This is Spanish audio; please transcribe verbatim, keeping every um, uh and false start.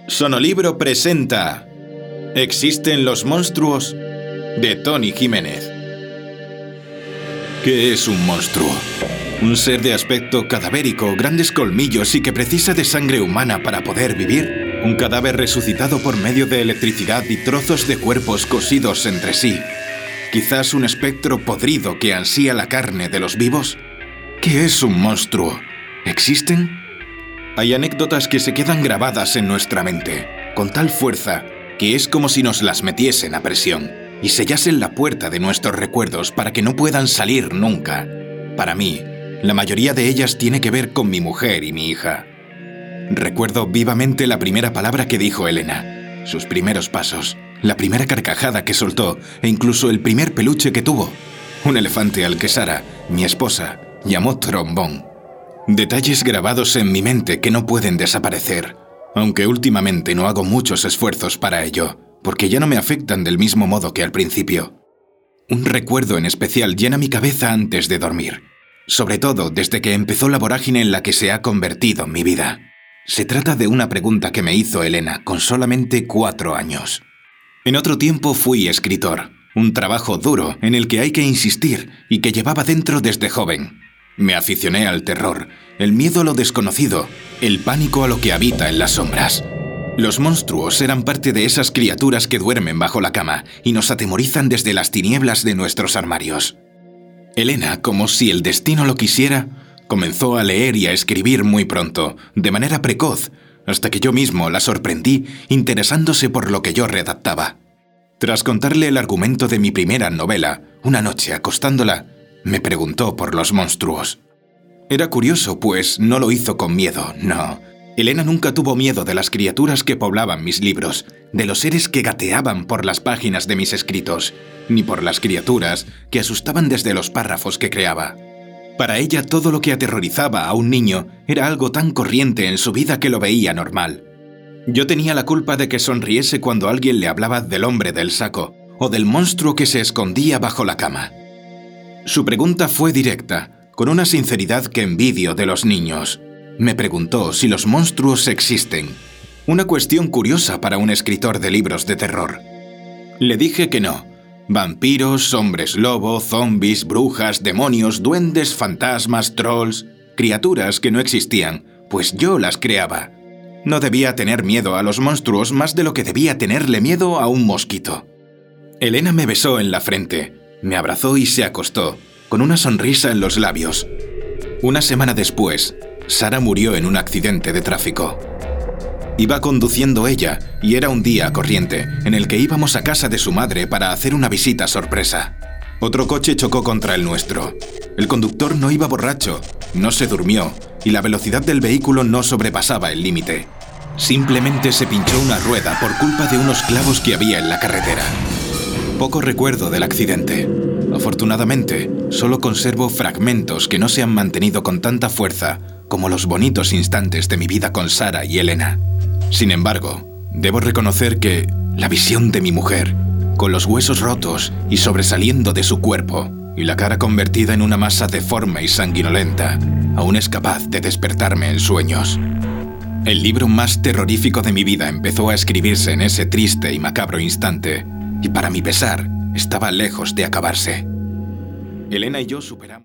Sonolibro presenta ¿Existen los monstruos? De Tony Jiménez. ¿Qué es un monstruo? ¿Un ser de aspecto cadavérico, grandes colmillos y que precisa de sangre humana para poder vivir? ¿Un cadáver resucitado por medio de electricidad y trozos de cuerpos cosidos entre sí? ¿Quizás un espectro podrido que ansía la carne de los vivos? ¿Qué es un monstruo? ¿Existen? Hay anécdotas que se quedan grabadas en nuestra mente, con tal fuerza que es como si nos las metiesen a presión y sellasen la puerta de nuestros recuerdos para que no puedan salir nunca. Para mí, la mayoría de ellas tiene que ver con mi mujer y mi hija. Recuerdo vivamente la primera palabra que dijo Elena, sus primeros pasos, la primera carcajada que soltó e incluso el primer peluche que tuvo, un elefante al que Sara, mi esposa, llamó Trombón. Detalles grabados en mi mente que no pueden desaparecer, aunque últimamente no hago muchos esfuerzos para ello, porque ya no me afectan del mismo modo que al principio. Un recuerdo en especial llena mi cabeza antes de dormir, sobre todo desde que empezó la vorágine en la que se ha convertido mi vida. Se trata de una pregunta que me hizo Elena con solamente cuatro años. En otro tiempo fui escritor, un trabajo duro en el que hay que insistir y que llevaba dentro desde joven. Me aficioné al terror, el miedo a lo desconocido, el pánico a lo que habita en las sombras. Los monstruos eran parte de esas criaturas que duermen bajo la cama y nos atemorizan desde las tinieblas de nuestros armarios. Elena, como si el destino lo quisiera, comenzó a leer y a escribir muy pronto, de manera precoz, hasta que yo mismo la sorprendí interesándose por lo que yo redactaba. Tras contarle el argumento de mi primera novela, una noche acostándola, me preguntó por los monstruos. Era curioso, pues no lo hizo con miedo, no. Elena nunca tuvo miedo de las criaturas que poblaban mis libros, de los seres que gateaban por las páginas de mis escritos, ni por las criaturas que asustaban desde los párrafos que creaba. Para ella todo lo que aterrorizaba a un niño era algo tan corriente en su vida que lo veía normal. Yo tenía la culpa de que sonriese cuando alguien le hablaba del hombre del saco o del monstruo que se escondía bajo la cama. Su pregunta fue directa, con una sinceridad que envidio de los niños. Me preguntó si los monstruos existen. Una cuestión curiosa para un escritor de libros de terror. Le dije que no. Vampiros, hombres lobo, zombis, brujas, demonios, duendes, fantasmas, trolls, criaturas que no existían, pues yo las creaba. No debía tener miedo a los monstruos más de lo que debía tenerle miedo a un mosquito. Elena me besó en la frente. Me abrazó y se acostó, con una sonrisa en los labios. Una semana después, Sara murió en un accidente de tráfico. Iba conduciendo ella y era un día corriente, en el que íbamos a casa de su madre para hacer una visita sorpresa. Otro coche chocó contra el nuestro. El conductor no iba borracho, no se durmió y la velocidad del vehículo no sobrepasaba el límite. Simplemente se pinchó una rueda por culpa de unos clavos que había en la carretera. Poco recuerdo del accidente. Afortunadamente, solo conservo fragmentos que no se han mantenido con tanta fuerza como los bonitos instantes de mi vida con Sara y Elena. Sin embargo, debo reconocer que la visión de mi mujer, con los huesos rotos y sobresaliendo de su cuerpo, y la cara convertida en una masa deforme y sanguinolenta, aún es capaz de despertarme en sueños. El libro más terrorífico de mi vida empezó a escribirse en ese triste y macabro instante, y para mi pesar, estaba lejos de acabarse. Elena y yo superamos...